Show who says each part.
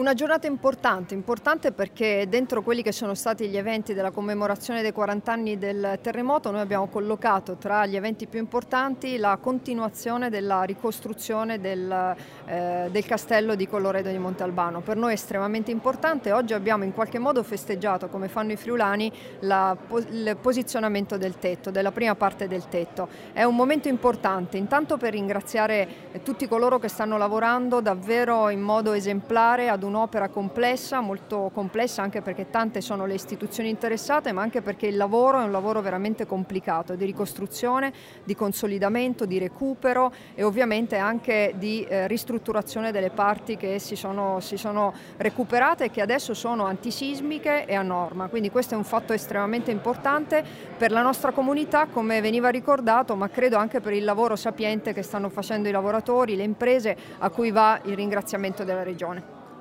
Speaker 1: Una giornata importante perché dentro quelli che sono stati gli eventi della commemorazione dei 40 anni del terremoto noi abbiamo collocato tra gli eventi più importanti la continuazione della ricostruzione del castello di Colloredo di Montalbano. Per noi è estremamente importante. Oggi abbiamo in qualche modo festeggiato, come fanno i friulani, il posizionamento del tetto, della prima parte del tetto. È un momento importante, intanto per ringraziare tutti coloro che stanno lavorando davvero in modo esemplare ad un'opera complessa, molto complessa anche perché tante sono le istituzioni interessate, ma anche perché il lavoro è un lavoro veramente complicato, di ricostruzione, di consolidamento, di recupero e ovviamente anche di ristrutturazione delle parti che si sono recuperate e che adesso sono antisismiche e a norma. Quindi questo è un fatto estremamente importante per la nostra comunità, come veniva ricordato, ma credo anche per il lavoro sapiente che stanno facendo i lavoratori, le imprese, a cui va il ringraziamento della Regione.